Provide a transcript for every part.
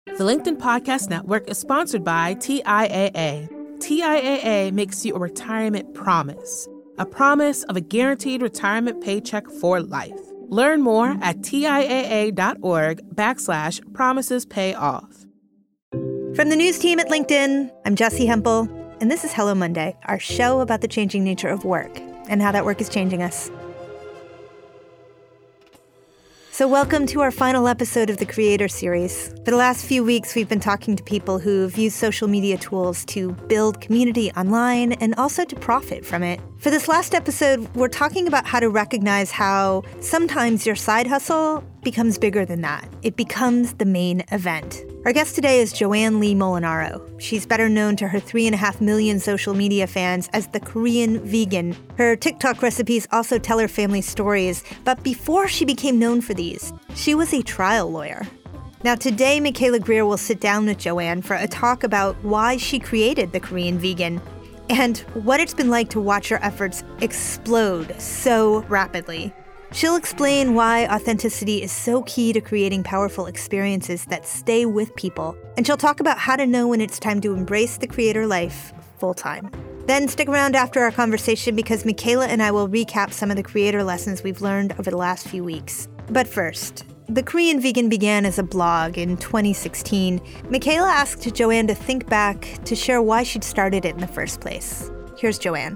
The LinkedIn Podcast Network is sponsored by TIAA. TIAA makes you a retirement promise, a promise of a guaranteed retirement paycheck for life. Learn more at TIAA.org/promises pay off. From the news team at LinkedIn, I'm Jessi Hempel, and this is Hello Monday, our show about the changing nature of work and how that work is changing us. So welcome to our final episode of the Creator Series. For the last few weeks, we've been talking to people who've used social media tools to build community online and also to profit from it. For this last episode, we're talking about how to recognize how sometimes your side hustle becomes bigger than that. It becomes the main event. Our guest today is Joanne Lee Molinaro. She's better known to her 3.5 million social media fans as the Korean vegan. Her TikTok recipes also tell her family stories, but before she became known for these, she was a trial lawyer. Now today, Michaela Greer will sit down with Joanne for a talk about why she created the Korean vegan and what it's been like to watch her efforts explode so rapidly. She'll explain why authenticity is so key to creating powerful experiences that stay with people. And she'll talk about how to know when it's time to embrace the creator life full-time. Then stick around after our conversation because Michaela and I will recap some of the creator lessons we've learned over the last few weeks. But first, the Korean Vegan began as a blog in 2016. Michaela asked Joanne to think back to share why she'd started it in the first place. Here's Joanne.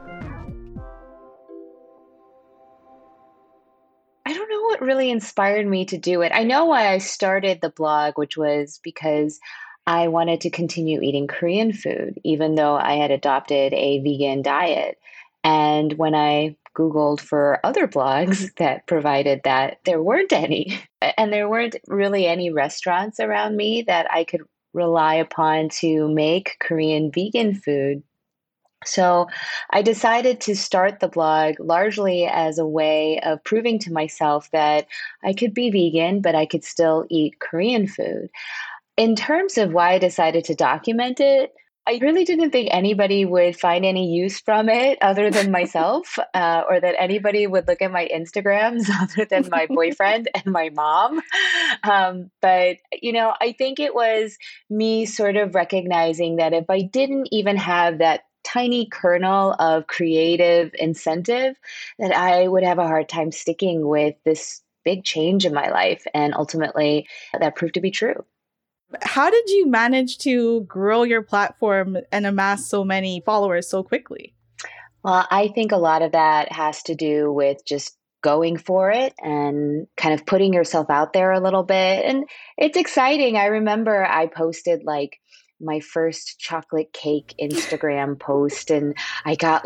I don't know what really inspired me to do it. I know why I started the blog, which was because I wanted to continue eating Korean food, even though I had adopted a vegan diet. And when I Googled for other blogs that provided that, there weren't any. And there weren't really any restaurants around me that I could rely upon to make Korean vegan food. So I decided to start the blog largely as a way of proving to myself that I could be vegan, but I could still eat Korean food. In terms of why I decided to document it, I really didn't think anybody would find any use from it other than myself, or that anybody would look at my Instagrams other than my boyfriend and my mom. But I think it was me sort of recognizing that if I didn't even have that tiny kernel of creative incentive, that I would have a hard time sticking with this big change in my life. And ultimately, that proved to be true. How did you manage to grow your platform and amass so many followers so quickly? Well, I think a lot of that has to do with just going for it and kind of putting yourself out there a little bit. And it's exciting. I remember I posted my first chocolate cake Instagram post and I got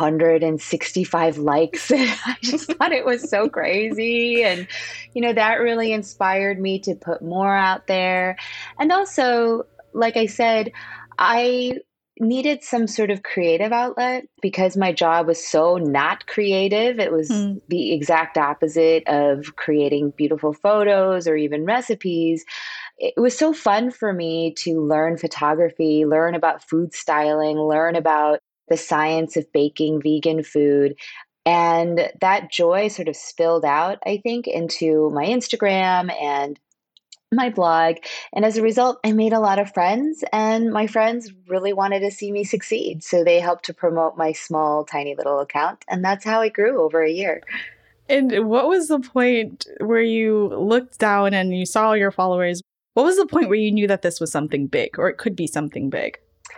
165 likes. I just thought it was so crazy. And, that really inspired me to put more out there. And also, like I said, I needed some sort of creative outlet because my job was so not creative. It was the exact opposite of creating beautiful photos or even recipes. It was so fun for me to learn photography, learn about food styling, learn about the science of baking vegan food. And that joy sort of spilled out, I think, into my Instagram and my blog. And as a result, I made a lot of friends, and my friends really wanted to see me succeed. So they helped to promote my small, tiny little account. And that's how it grew over a year. And what was the point where you looked down and you saw your followers? What was the point where you knew that this was something big, or it could be something big?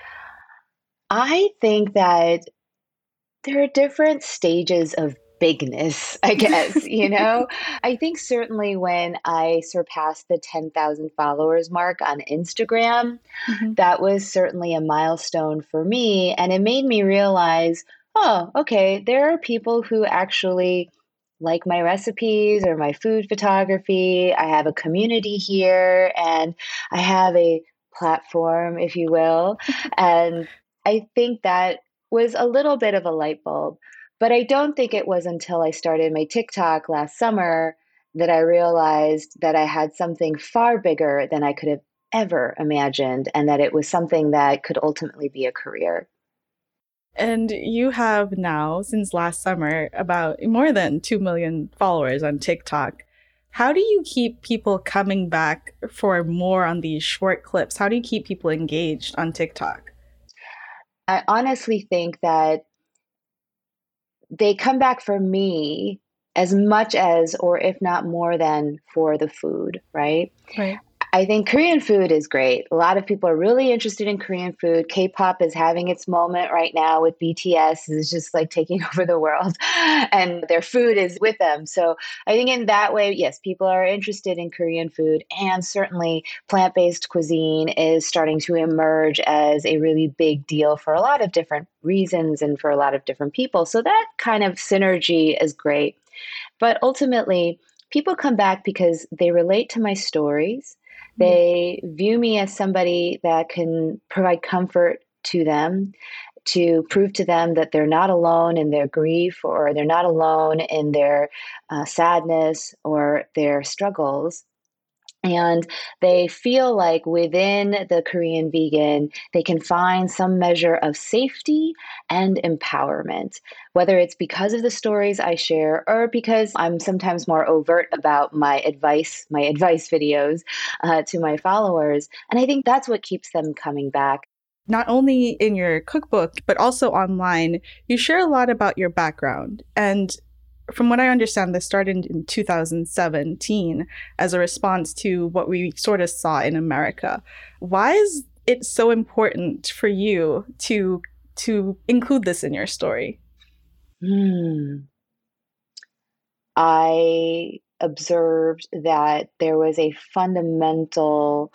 I think that there are different stages of bigness, I guess, I think certainly when I surpassed the 10,000 followers mark on Instagram, that was certainly a milestone for me. And it made me realize, oh, okay, there are people who actually like my recipes or my food photography. I have a community here and I have a platform, if you will. And I think that was a little bit of a light bulb. But I don't think it was until I started my TikTok last summer that I realized that I had something far bigger than I could have ever imagined, and that it was something that could ultimately be a career. And you have now, since last summer, about more than 2 million followers on TikTok. How do you keep people coming back for more on these short clips? How do you keep people engaged on TikTok? I honestly think that they come back for me as much as, or if not more than, for the food, right? Right. I think Korean food is great. A lot of people are really interested in Korean food. K-pop is having its moment right now with BTS. It's just like taking over the world, and their food is with them. So I think in that way, yes, people are interested in Korean food, and certainly plant-based cuisine is starting to emerge as a really big deal for a lot of different reasons and for a lot of different people. So that kind of synergy is great. But ultimately, people come back because they relate to my stories. They view me as somebody that can provide comfort to them, to prove to them that they're not alone in their grief, or they're not alone in their sadness or their struggles. And they feel like within the Korean vegan, they can find some measure of safety and empowerment, whether it's because of the stories I share or because I'm sometimes more overt about my advice videos to my followers. And I think that's what keeps them coming back. Not only in your cookbook, but also online, you share a lot about your background. And from what I understand, this started in 2017 as a response to what we sort of saw in America. Why is it so important for you to include this in your story? I observed that there was a fundamental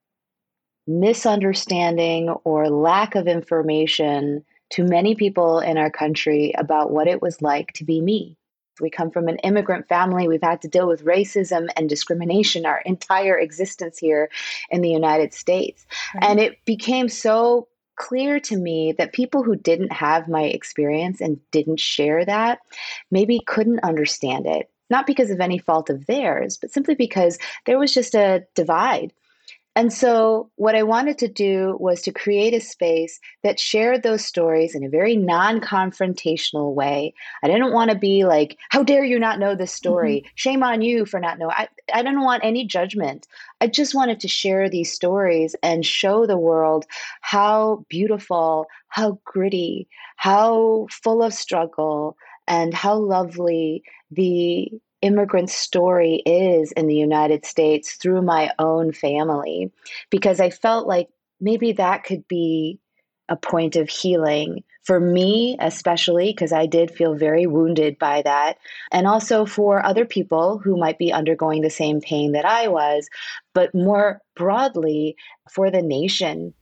misunderstanding or lack of information to many people in our country about what it was like to be me. We come from an immigrant family. We've had to deal with racism and discrimination our entire existence here in the United States. Right. And it became so clear to me that people who didn't have my experience and didn't share that maybe couldn't understand it, not because of any fault of theirs, but simply because there was just a divide. And so what I wanted to do was to create a space that shared those stories in a very non-confrontational way. I didn't want to be like, how dare you not know this story? Mm-hmm. Shame on you for not knowing. I didn't want any judgment. I just wanted to share these stories and show the world how beautiful, how gritty, how full of struggle, and how lovely the immigrant story is in the United States through my own family, because I felt like maybe that could be a point of healing for me, especially because I did feel very wounded by that. And also for other people who might be undergoing the same pain that I was, but more broadly for the nation.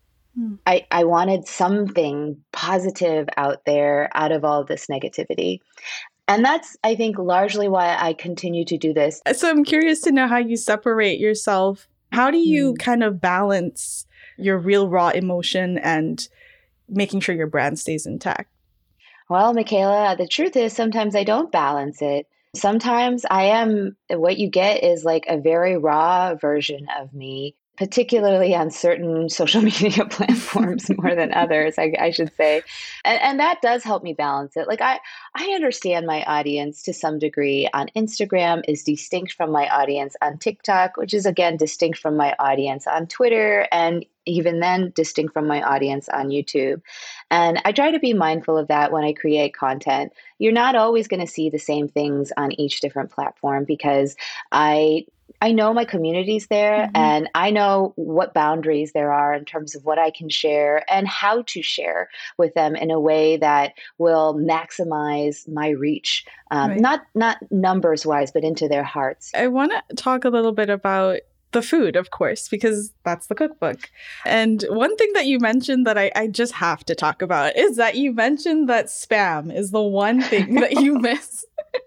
I wanted something positive out there out of all this negativity. And that's, I think, largely why I continue to do this. So I'm curious to know how you separate yourself. How do you kind of balance your real raw emotion and making sure your brand stays intact? Well, Michaela, the truth is sometimes I don't balance it. Sometimes what you get is like a very raw version of me, particularly on certain social media platforms more than others, I should say. And that does help me balance it. Like I understand my audience to some degree on Instagram is distinct from my audience on TikTok, which is again distinct from my audience on Twitter, and even then distinct from my audience on YouTube. And I try to be mindful of that when I create content. You're not always going to see the same things on each different platform because I know my community's there, and I know what boundaries there are in terms of what I can share and how to share with them in a way that will maximize my reach, not numbers wise, but into their hearts. I want to talk a little bit about the food, of course, because that's the cookbook. And one thing that you mentioned that I just have to talk about is that you mentioned that Spam is the one thing that you miss.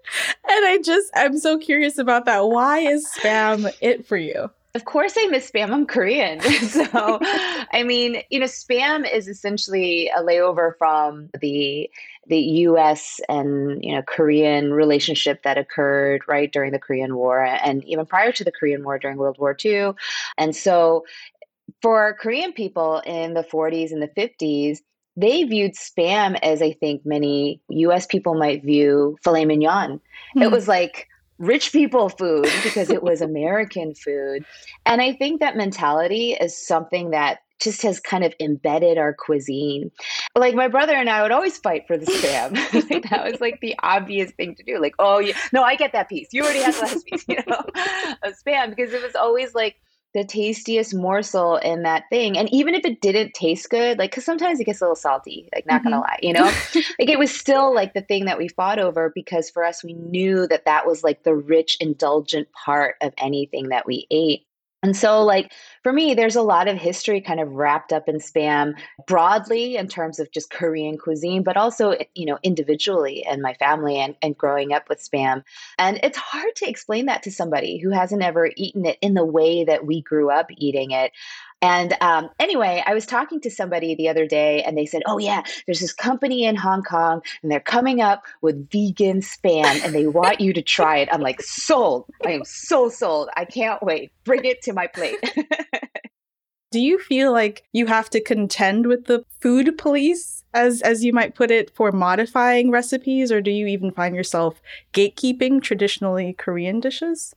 And I'm so curious about that. Why is Spam it for you? Of course I miss Spam. I'm Korean. So, I mean, Spam is essentially a layover from the US and, Korean relationship that occurred right during the Korean War and even prior to the Korean War during World War II. And so for Korean people in the 40s and the 50s, they viewed Spam as I think many US people might view filet mignon. It was like rich people food because it was American food. And I think that mentality is something that just has kind of embedded our cuisine. Like my brother and I would always fight for the Spam. Like that was like the obvious thing to do. Like, oh, yeah, no, I get that piece. You already had the last piece, of Spam, because it was always like the tastiest morsel in that thing. And even if it didn't taste good, like, because sometimes it gets a little salty, like, not gonna lie, like it was still like the thing that we fought over, because for us, we knew that that was like the rich, indulgent part of anything that we ate. And so, like, for me, there's a lot of history kind of wrapped up in Spam broadly in terms of just Korean cuisine, but also, individually in my family and growing up with Spam. And it's hard to explain that to somebody who hasn't ever eaten it in the way that we grew up eating it. And anyway, I was talking to somebody the other day and they said, oh, yeah, there's this company in Hong Kong and they're coming up with vegan Spam and they want you to try it. I'm like, sold. I am so sold. I can't wait. Bring it to my plate. Do you feel like you have to contend with the food police, as you might put it, for modifying recipes? Or do you even find yourself gatekeeping traditionally Korean dishes?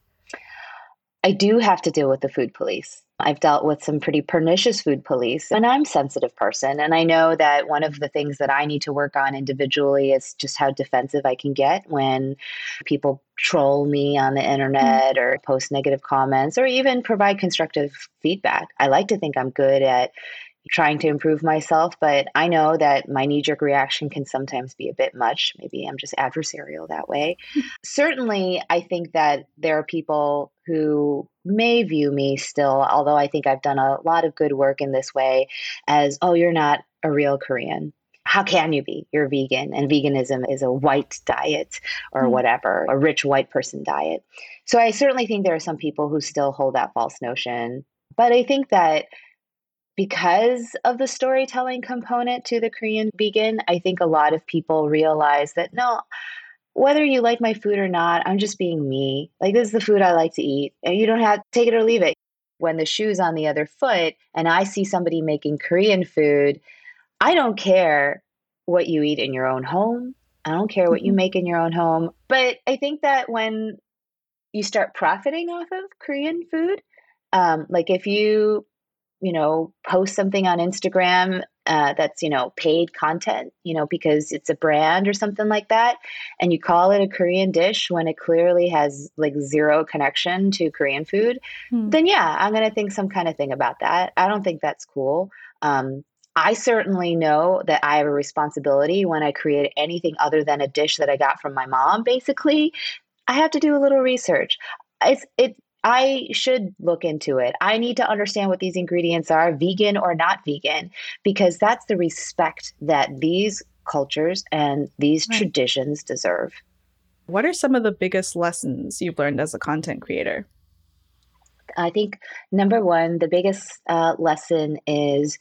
I do have to deal with the food police. I've dealt with some pretty pernicious food police, and I'm a sensitive person. And I know that one of the things that I need to work on individually is just how defensive I can get when people troll me on the internet or post negative comments or even provide constructive feedback. I like to think I'm good at trying to improve myself, but I know that my knee-jerk reaction can sometimes be a bit much. Maybe I'm just adversarial that way. Certainly, I think that there are people who may view me still, although I think I've done a lot of good work in this way, as, oh, you're not a real Korean. How can you be? You're vegan, and veganism is a white diet or whatever, a rich white person diet. So I certainly think there are some people who still hold that false notion. But I think that because of the storytelling component to the Korean vegan, I think a lot of people realize that no, whether you like my food or not, I'm just being me. Like, this is the food I like to eat, and you don't have to take it or leave it. When the shoe's on the other foot and I see somebody making Korean food, I don't care what you eat in your own home. I don't care what you make in your own home. But I think that when you start profiting off of Korean food, like if post something on Instagram that's, paid content, because it's a brand or something like that, and you call it a Korean dish when it clearly has like zero connection to Korean food, then yeah, I'm going to think some kind of thing about that. I don't think that's cool. I certainly know that I have a responsibility when I create anything other than a dish that I got from my mom, basically. I have to do a little research. I should look into it. I need to understand what these ingredients are, vegan or not vegan, because that's the respect that these cultures and these traditions deserve. What are some of the biggest lessons you've learned as a content creator? I think number one, the biggest lesson is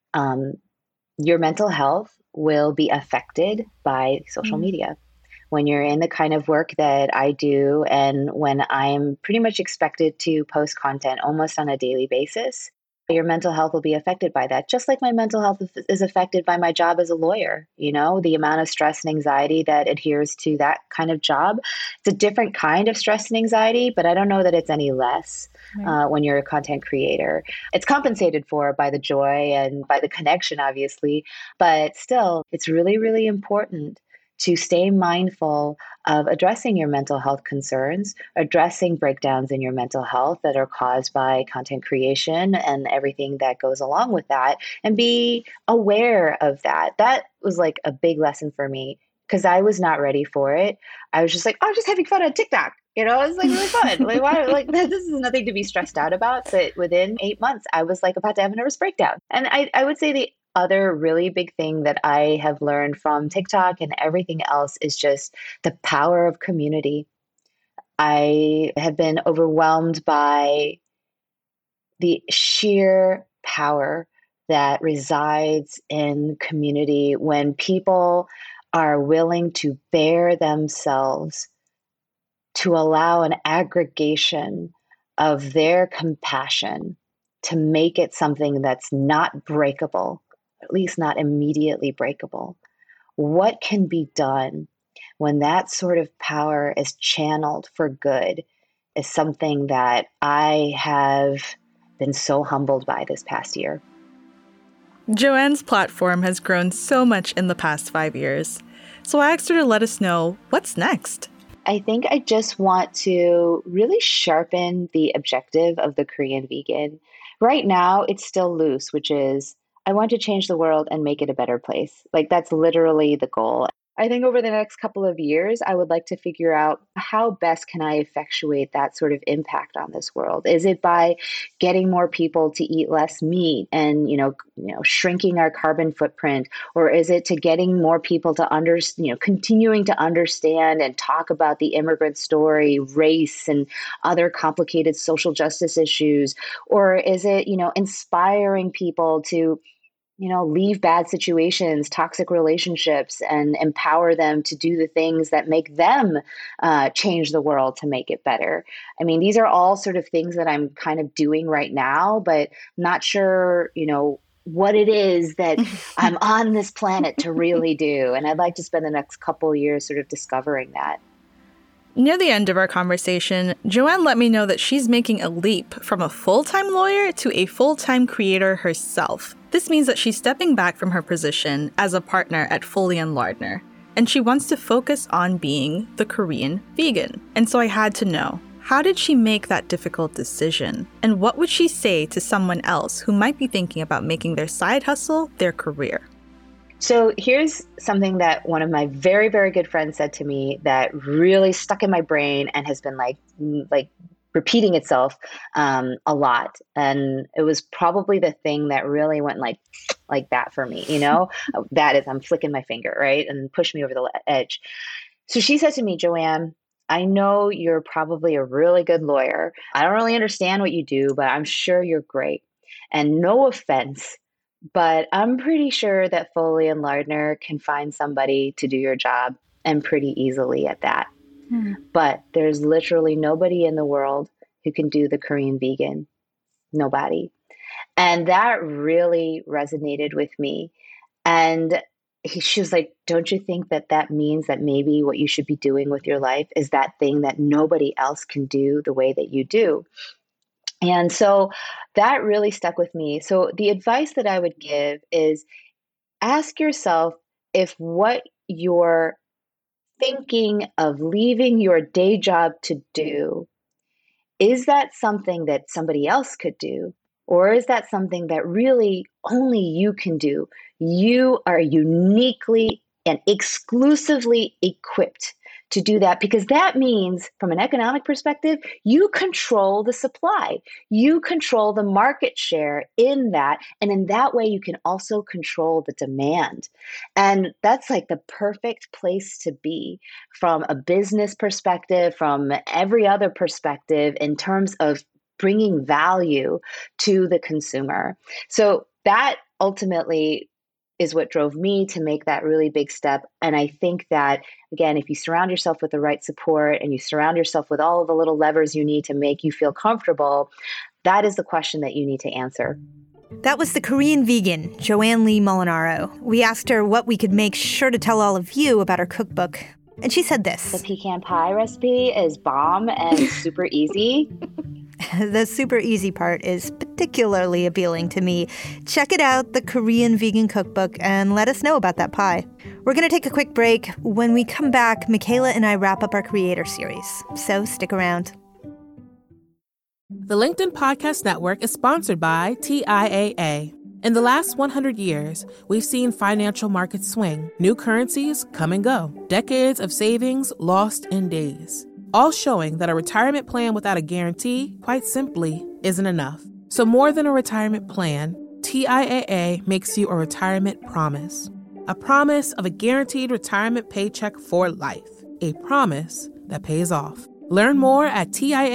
your mental health will be affected by social media. When you're in the kind of work that I do, and when I'm pretty much expected to post content almost on a daily basis, your mental health will be affected by that. Just like my mental health is affected by my job as a lawyer, the amount of stress and anxiety that adheres to that kind of job. It's a different kind of stress and anxiety, but I don't know that it's any less when you're a content creator. It's compensated for by the joy and by the connection, obviously, but still, it's really, really important to stay mindful of addressing your mental health concerns, addressing breakdowns in your mental health that are caused by content creation and everything that goes along with that, and be aware of that. That was like a big lesson for me because I was not ready for it. I was just like, oh, I'm just having fun on TikTok. It was like really fun. Like, why? Like, this is nothing to be stressed out about. But within 8 months, I was like about to have a nervous breakdown. And I would say the other really big thing that I have learned from TikTok and everything else is just the power of community. I have been overwhelmed by the sheer power that resides in community when people are willing to bare themselves to allow an aggregation of their compassion to make it something that's not breakable, at least not immediately breakable. What can be done? when that sort of power is channeled for good, is something that I have been so humbled by this past year. Joanne's platform has grown so much in the past 5 years. So I asked her to let us know what's next. I think I just want to really sharpen the objective of the Korean vegan. Right now, it's still loose, which is I want to change the world and make it a better place. Like, that's literally the goal. I think over the next couple of years, I would like to figure out how best can I effectuate that sort of impact on this world? Is it by getting more people to eat less meat and, shrinking our carbon footprint? Or is it to getting more people to continuing to understand and talk about the immigrant story, race, and other complicated social justice issues? Or is it, inspiring people to leave bad situations, toxic relationships, and empower them to do the things that make them change the world to make it better? I mean, these are all sort of things that I'm kind of doing right now, but not sure, what it is that I'm on this planet to really do. And I'd like to spend the next couple of years sort of discovering that. Near the end of our conversation, Joanne let me know that she's making a leap from a full-time lawyer to a full-time creator herself. This means that she's stepping back from her position as a partner at Foley & Lardner, and she wants to focus on being the Korean vegan. And so I had to know, how did she make that difficult decision? And what would she say to someone else who might be thinking about making their side hustle their career? So here's something that one of my very, very good friends said to me that really stuck in my brain and has been like repeating itself a lot. And it was probably the thing that really went like that for me, that is, I'm flicking my finger, right? And push me over the edge. So she said to me, Joanne, I know you're probably a really good lawyer. I don't really understand what you do, but I'm sure you're great. And no offense, but I'm pretty sure that Foley & Lardner can find somebody to do your job, and pretty easily at that. But there's literally nobody in the world who can do the Korean vegan. Nobody. And that really resonated with me. And she was like, don't you think that means that maybe what you should be doing with your life is that thing that nobody else can do the way that you do? And so that really stuck with me. So the advice that I would give is ask yourself if what you're thinking of leaving your day job to do, is that something that somebody else could do? Or is that something that really only you can do? You are uniquely and exclusively equipped to do that, because that means, from an economic perspective, you control the supply. You control the market share in that. And in that way, you can also control the demand. And that's like the perfect place to be from a business perspective, from every other perspective, in terms of bringing value to the consumer. So that ultimately is what drove me to make that really big step. And I think that, again, if you surround yourself with the right support and you surround yourself with all of the little levers you need to make you feel comfortable, that is the question that you need to answer. That was the Korean vegan, Joanne Lee Molinaro. We asked her what we could make sure to tell all of you about her cookbook. And she said this. The pecan pie recipe is bomb and super easy. The super easy part is particularly appealing to me. Check it out, the Korean Vegan Cookbook, and let us know about that pie. We're going to take a quick break. When we come back, Michaela and I wrap up our creator series. So stick around. The LinkedIn Podcast Network is sponsored by TIAA. In the last 100 years, we've seen financial markets swing, new currencies come and go, decades of savings lost in days, all showing that a retirement plan without a guarantee, quite simply, isn't enough. So more than a retirement plan, TIAA makes you a retirement promise. A promise of a guaranteed retirement paycheck for life. A promise that pays off. Learn more at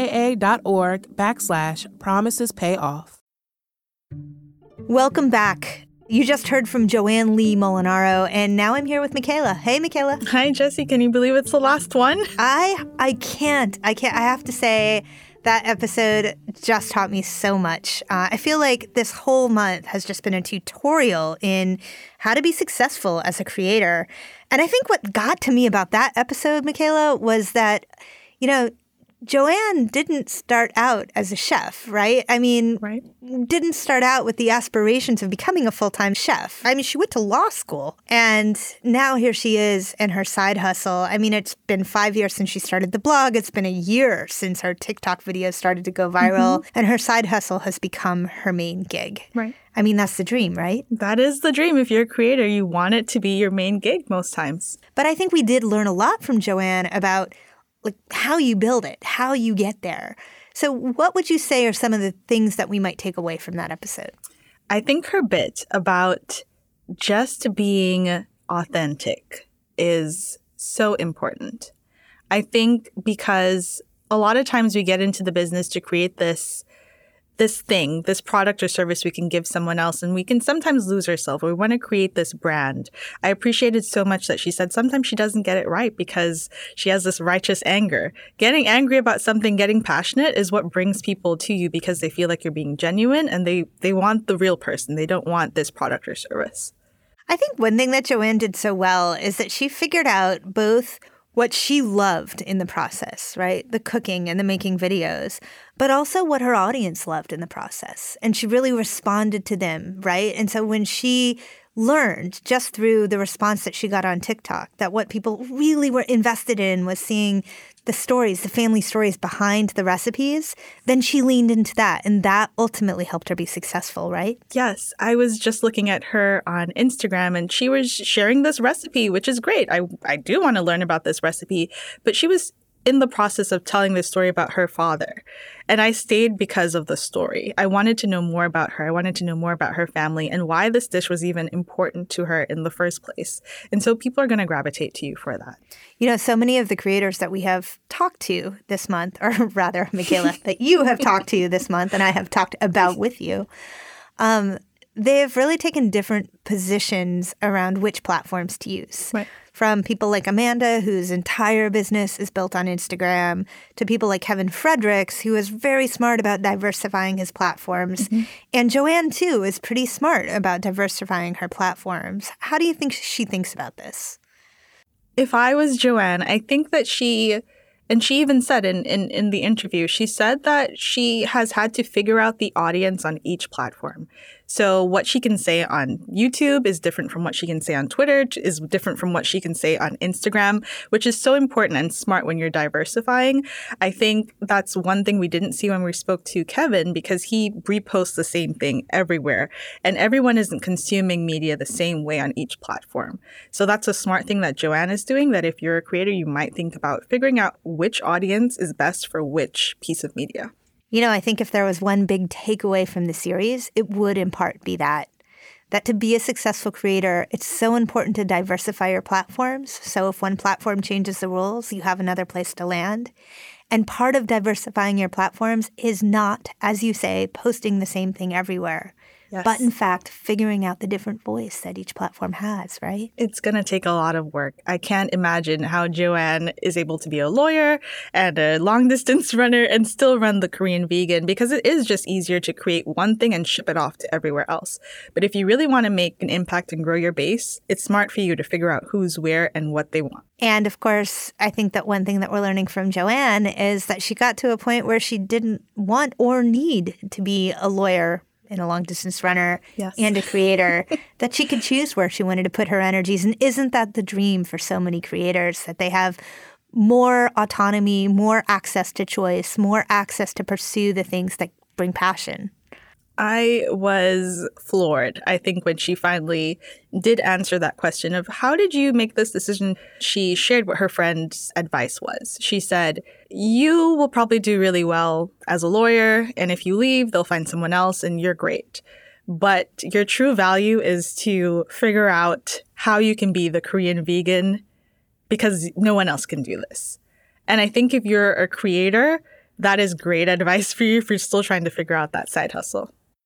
TIAA.org/promisespayoff. Welcome back. You just heard from Joanne Lee Molinaro, and now I'm here with Michaela. Hey, Michaela. Hi, Jessie. Can you believe it's the last one? I can't. I have to say, That episode just taught me so much. I feel like this whole month has just been a tutorial in how to be successful as a creator. And I think what got to me about that episode, Michaela, was that, Joanne didn't start out as a chef, right? I mean, didn't start out with the aspirations of becoming a full-time chef. I mean, she went to law school, and now here she is in her side hustle. I mean, it's been 5 years since she started the blog. It's been a year since her TikTok videos started to go viral, and her side hustle has become her main gig. Right. I mean, that's the dream, right? That is the dream. If you're a creator, you want it to be your main gig most times. But I think we did learn a lot from Joanne about how you build it, how you get there. So what would you say are some of the things that we might take away from that episode? I think her bit about just being authentic is so important. I think because a lot of times we get into the business to create this thing, this product or service we can give someone else, and we can sometimes lose ourselves. We want to create this brand. I appreciated so much that she said sometimes she doesn't get it right because she has this righteous anger. Getting angry about something, getting passionate is what brings people to you because they feel like you're being genuine and they want the real person. They don't want this product or service. I think one thing that Joanne did so well is that she figured out both what she loved in the process, right? The cooking and the making videos, but also what her audience loved in the process. And she really responded to them, right? And so when she learned just through the response that she got on TikTok that what people really were invested in was seeing the stories, the family stories behind the recipes, then she leaned into that. And that ultimately helped her be successful, right? Yes. I was just looking at her on Instagram and she was sharing this recipe, which is great. I do want to learn about this recipe, but she was in the process of telling this story about her father. And I stayed because of the story. I wanted to know more about her. I wanted to know more about her family and why this dish was even important to her in the first place. And so people are going to gravitate to you for that. So many of the creators that we have talked to this month, or rather, Michaela, that you have talked to this month and I have talked about with you, they've really taken different positions around which platforms to use. Right. From people like Amanda, whose entire business is built on Instagram, to people like Kevin Fredericks, who is very smart about diversifying his platforms. Mm-hmm. And Joanne, too, is pretty smart about diversifying her platforms. How do you think she thinks about this? If I was Joanne, I think that she even said in the interview, she said that she has had to figure out the audience on each platform. So what she can say on YouTube is different from what she can say on Twitter, is different from what she can say on Instagram, which is so important and smart when you're diversifying. I think that's one thing we didn't see when we spoke to Kevin because he reposts the same thing everywhere. And everyone isn't consuming media the same way on each platform. So that's a smart thing that Joanne is doing, that if you're a creator, you might think about figuring out which audience is best for which piece of media. I think if there was one big takeaway from the series, it would in part be that to be a successful creator, it's so important to diversify your platforms. So if one platform changes the rules, you have another place to land. And part of diversifying your platforms is not, as you say, posting the same thing everywhere. Yes. But in fact, figuring out the different voice that each platform has, right? It's going to take a lot of work. I can't imagine how Joanne is able to be a lawyer and a long-distance runner and still run the Korean Vegan, because it is just easier to create one thing and ship it off to everywhere else. But if you really want to make an impact and grow your base, it's smart for you to figure out who's where and what they want. And of course, I think that one thing that we're learning from Joanne is that she got to a point where she didn't want or need to be a lawyer and a long-distance runner, yes, and a creator, that she could choose where she wanted to put her energies. And isn't that the dream for so many creators, that they have more autonomy, more access to choice, more access to pursue the things that bring passion? I was floored, I think, when she finally did answer that question of how did you make this decision? She shared what her friend's advice was. She said, you will probably do really well as a lawyer, and if you leave, they'll find someone else and you're great. But your true value is to figure out how you can be the Korean vegan, because no one else can do this. And I think if you're a creator, that is great advice for you if you're still trying to figure out that side hustle.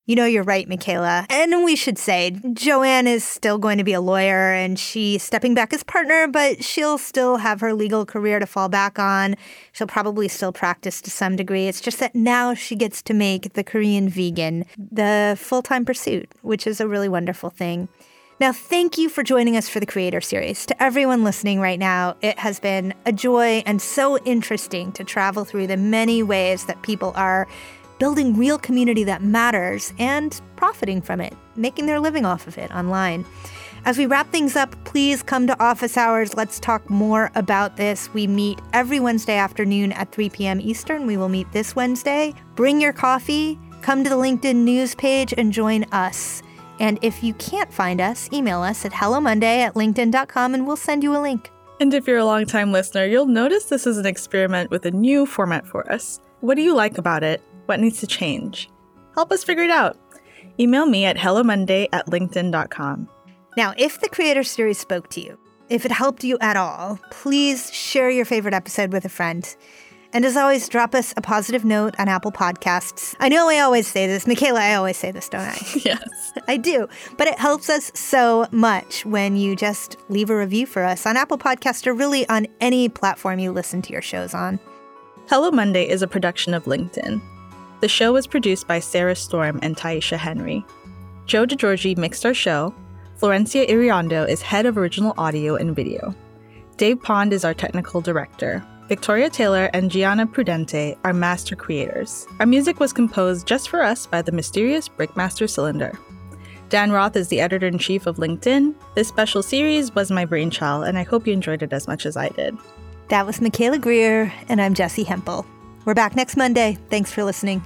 You know, you're right, Michaela. And we should say, Joanne is still going to be a lawyer and she's stepping back as partner, but she'll still have her legal career to fall back on. She'll probably still practice to some degree. It's just that now she gets to make the Korean vegan the full-time pursuit, which is a really wonderful thing. Now, thank you for joining us for the Creator Series. To everyone listening right now, it has been a joy and so interesting to travel through the many ways that people are building real community that matters and profiting from it, making their living off of it online. As we wrap things up, please come to office hours. Let's talk more about this. We meet every Wednesday afternoon at 3 p.m. Eastern. We will meet this Wednesday. Bring your coffee, come to the LinkedIn news page and join us. And if you can't find us, email us at hellomonday@linkedin.com and we'll send you a link. And if you're a longtime listener, you'll notice this is an experiment with a new format for us. What do you like about it? What needs to change? Help us figure it out. Email me at hellomonday@linkedin.com. Now, if the Creator Series spoke to you, if it helped you at all, please share your favorite episode with a friend. And as always, drop us a positive note on Apple Podcasts. I know I always say this. Michaela, I always say this, don't I? Yes. I do. But it helps us so much when you just leave a review for us on Apple Podcasts or really on any platform you listen to your shows on. Hello Monday is a production of LinkedIn. The show was produced by Sarah Storm and Taisha Henry. Joe DeGiorgi mixed our show. Florencia Iriondo is head of original audio and video. Dave Pond is our technical director. Victoria Taylor and Gianna Prudente are master creators. Our music was composed just for us by the mysterious Brickmaster Cylinder. Dan Roth is the editor-in-chief of LinkedIn. This special series was my brainchild, and I hope you enjoyed it as much as I did. That was Michaela Greer, and I'm Jessie Hempel. We're back next Monday. Thanks for listening.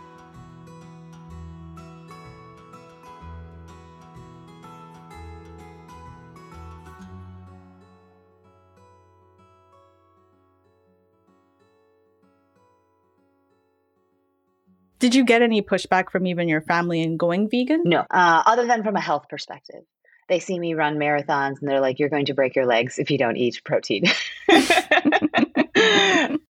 Did you get any pushback from even your family in going vegan? No, other than from a health perspective. They see me run marathons and they're like, you're going to break your legs if you don't eat protein.